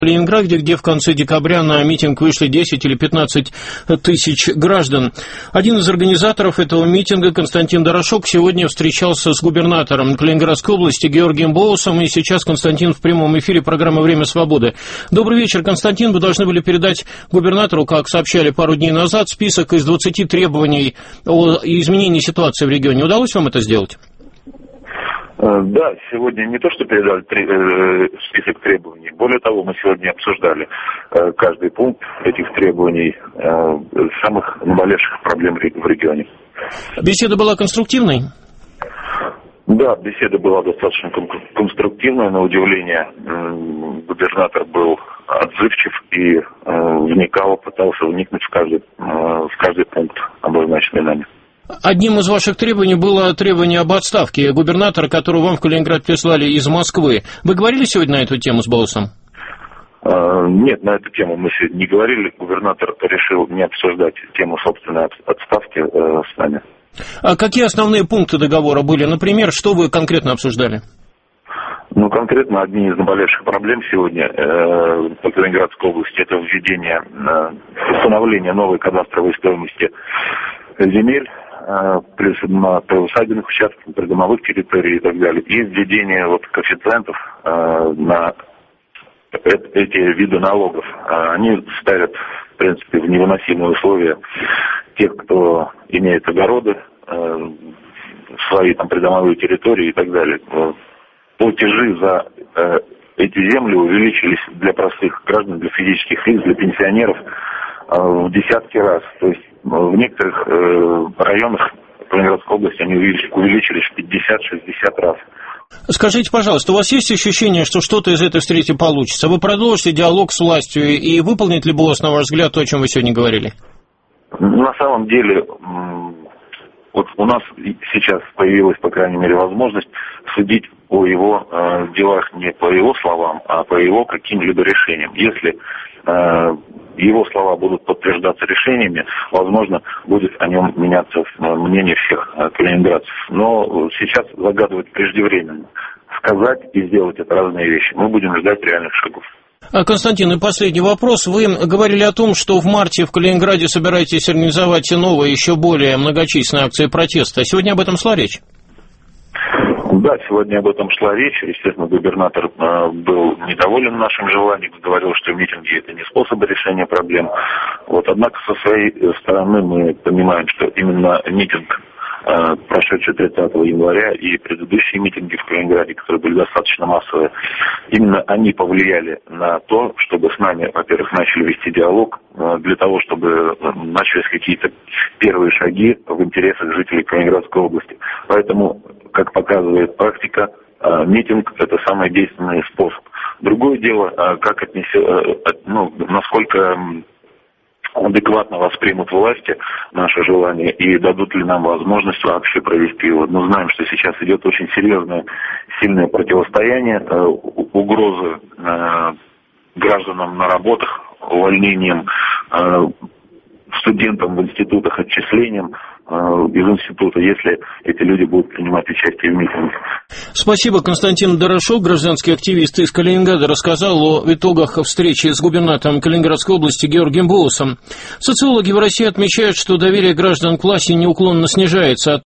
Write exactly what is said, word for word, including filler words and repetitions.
В Ленинграде, где в конце декабря на митинг вышли десять или пятнадцать тысяч граждан. Один из организаторов этого митинга, Константин Дорошок, сегодня встречался с губернатором Калининградской области Георгием Боусом, и сейчас Константин в прямом эфире программы «Время свободы». Добрый вечер, Константин. Вы должны были передать губернатору, как сообщали пару дней назад, список из двадцати требований о изменении ситуации в регионе. Удалось вам это сделать? Да, сегодня не то, что передали три, э, список требований. Более того, мы сегодня обсуждали э, каждый пункт этих требований, э, самых наболевших проблем в регионе. Беседа была конструктивной? Да, беседа была достаточно конструктивная. На удивление, э, губернатор был отзывчив и э, вникал, пытался вникнуть в каждый, э, в каждый пункт, обозначенный нами. Одним из ваших требований было требование об отставке губернатора, которого вам в Калининград прислали из Москвы. Вы говорили сегодня на эту тему с Боусом? А, нет, на эту тему мы сегодня не говорили. Губернатор решил не обсуждать тему собственной отставки э, с нами. А какие основные пункты договора были? Например, что вы конкретно обсуждали? Ну, конкретно одни из наболевших проблем сегодня э, по Калининградской области – это введение, э, установление новой кадастровой стоимости земель, плюс на приусадебных участках, на придомовых территориях и так далее, и введение вот коэффициентов э, на эти виды налогов. Они ставят, в принципе, в невыносимые условия тех, кто имеет огороды, э, свои там придомовые территории и так далее. Платежи за э, эти земли увеличились для простых граждан, для физических лиц, для пенсионеров э, в десятки раз. То есть в некоторых э, районах Калининградской области они увеличились в пятьдесят-шестьдесят раз. Скажите, пожалуйста, у вас есть ощущение, что что-то из этой встречи получится? Вы продолжите диалог с властью, и выполнит ли Боус, на ваш взгляд, то, о чем вы сегодня говорили? На самом деле, вот у нас сейчас появилась, по крайней мере, возможность судить о его э, делах не по его словам, а по его каким-либо решениям. Если э, его слова будут подтверждаться решениями, возможно, будет о нем меняться мнение всех калининградцев. Но сейчас загадывать преждевременно. Сказать и сделать — это разные вещи. Мы будем ждать реальных шагов. Константин, и последний вопрос. Вы говорили о том, что в марте в Калининграде собираетесь организовать новые, еще более многочисленные акции протеста. Сегодня об этом шла речь? Да, сегодня об этом шла речь. Естественно, губернатор э, был недоволен нашим желанием, говорил, что митинги — это не способ решения проблем. Вот, однако, со своей стороны мы понимаем, что именно митинг, э, прошедший тридцатого января, и предыдущие митинги в Калининграде, которые были достаточно массовые, именно они повлияли на то, чтобы с нами, во-первых, начали вести диалог, э, для того, чтобы начались какие-то первые шаги в интересах жителей Калининградской области. Поэтому, как показывает практика, митинг – это самый действенный способ. Другое дело, как отнесет, ну, насколько адекватно воспримут власти наше желание и дадут ли нам возможность вообще провести его. Мы знаем, что сейчас идет очень серьезное, сильное противостояние, угрозы гражданам на работах, увольнением, студентам в институтах, отчислением из института, если эти люди будут принимать участие в митинге. Спасибо. Константин Дорошок, гражданский активист из Калининграда, рассказал о итогах встречи с губернатором Калининградской области Георгием Боусом. Социологи в России отмечают, что доверие граждан к власти неуклонно снижается.